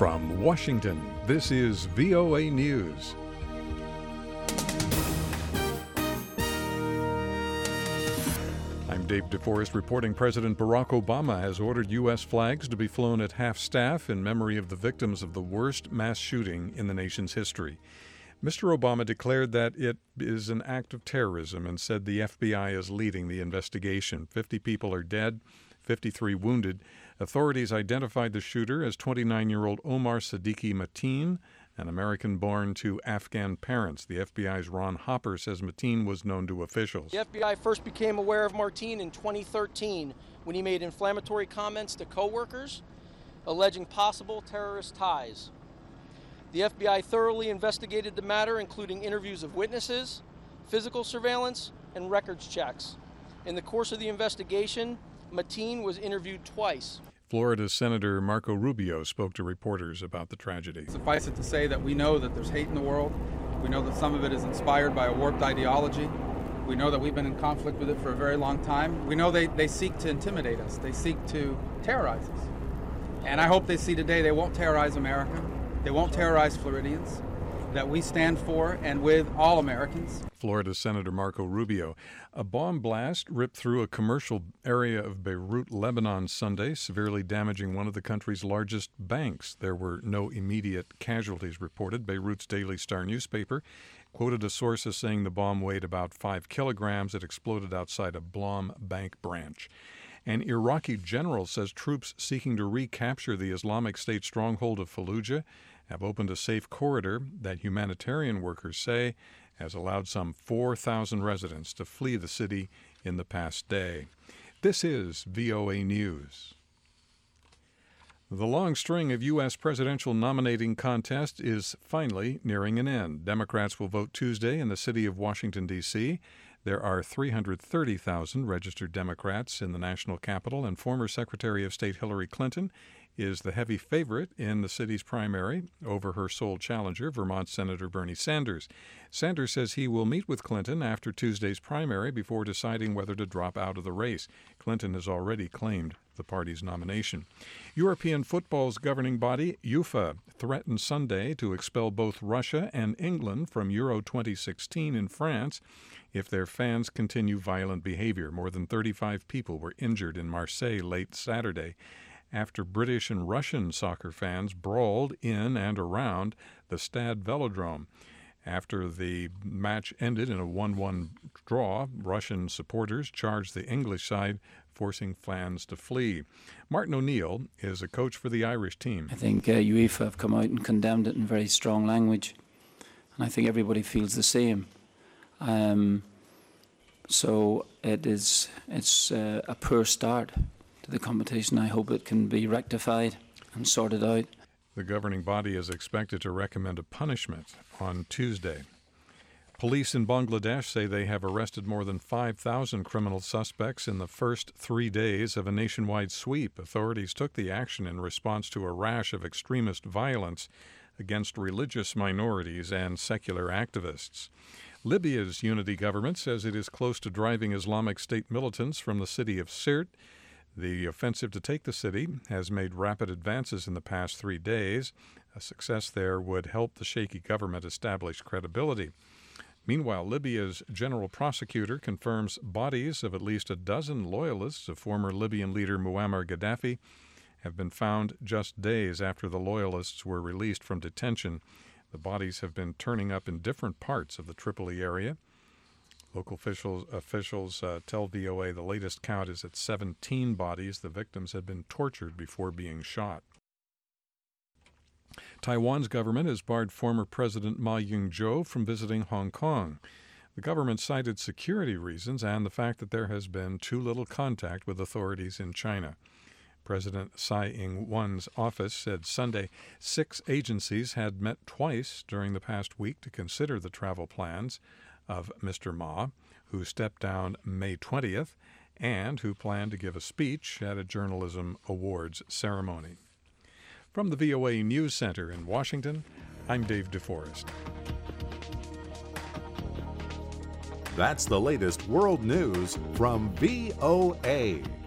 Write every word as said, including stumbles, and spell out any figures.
From Washington, this is V O A News. I'm Dave DeForest reporting President Barack Obama has ordered U S flags to be flown at half-staff in memory of the victims of the worst mass shooting in the nation's history. Mister Obama declared that it is an act of terrorism and said the F B I is leading the investigation. Fifty people are dead, fifty-three wounded. Authorities identified the shooter as twenty-nine-year-old Omar Siddiqui Mateen, an American born to Afghan parents. The F B I's Ron Hopper says Mateen was known to officials. The F B I first became aware of Mateen in twenty thirteen when he made inflammatory comments to coworkers alleging possible terrorist ties. The F B I thoroughly investigated the matter, including interviews of witnesses, physical surveillance, and records checks. In the course of the investigation, Mateen was interviewed twice. Florida Senator Marco Rubio spoke to reporters about the tragedy. Suffice it to say that we know that there's hate in the world. We know that some of it is inspired by a warped ideology. We know that we've been in conflict with it for a very long time. We know they, they seek to intimidate us. They seek to terrorize us. And I hope they see today they won't terrorize America. They won't terrorize Floridians, that we stand for and with all Americans. Florida Senator Marco Rubio. A bomb blast ripped through a commercial area of Beirut, Lebanon Sunday, severely damaging one of the country's largest banks. There were no immediate casualties reported. Beirut's Daily Star newspaper quoted a source as saying the bomb weighed about five kilograms. It exploded outside a Blom bank branch. An Iraqi general says troops seeking to recapture the Islamic State stronghold of Fallujah have opened a safe corridor that humanitarian workers say has allowed some four thousand residents to flee the city in the past day. This is V O A News. The long string of U S presidential nominating contests is finally nearing an end. Democrats will vote Tuesday in the city of Washington, D C There are three hundred thirty thousand registered Democrats in the national capital, and former Secretary of State Hillary Clinton is the heavy favorite in the city's primary over her sole challenger, Vermont Senator Bernie Sanders. Sanders says he will meet with Clinton after Tuesday's primary before deciding whether to drop out of the race. Clinton has already claimed the party's nomination. European football's governing body, UEFA, threatened Sunday to expel both Russia and England from Euro twenty sixteen in France if their fans continue violent behavior. More than thirty-five people were injured in Marseille late Saturday after British and Russian soccer fans brawled in and around the Stade Velodrome. After the match ended in a one one draw, Russian supporters charged the English side, forcing fans to flee. Martin O'Neill is a coach for the Irish team. I think uh, UEFA have come out and condemned it in very strong language, and I think everybody feels the same. Um, so it is it's uh, a poor start to the competition. I hope it can be rectified and sorted out. The governing body is expected to recommend a punishment on Tuesday. Police in Bangladesh say they have arrested more than five thousand criminal suspects in the first three days of a nationwide sweep. Authorities took the action in response to a rash of extremist violence against religious minorities and secular activists. Libya's unity government says it is close to driving Islamic State militants from the city of Sirte. The offensive to take the city has made rapid advances in the past three days. A success there would help the shaky government establish credibility. Meanwhile, Libya's general prosecutor confirms bodies of at least a dozen loyalists of former Libyan leader Muammar Gaddafi have been found just days after the loyalists were released from detention. The bodies have been turning up in different parts of the Tripoli area. Local officials, officials uh, tell V O A the latest count is at seventeen bodies. The victims had been tortured before being shot. Taiwan's government has barred former President Ma Ying-jeou from visiting Hong Kong. The government cited security reasons and the fact that there has been too little contact with authorities in China. President Tsai Ing-wen's office said Sunday six agencies had met twice during the past week to consider the travel plans of Mister Ma, who stepped down May twentieth and who planned to give a speech at a journalism awards ceremony. From the V O A News Center in Washington, I'm Dave DeForest. That's the latest world news from V O A.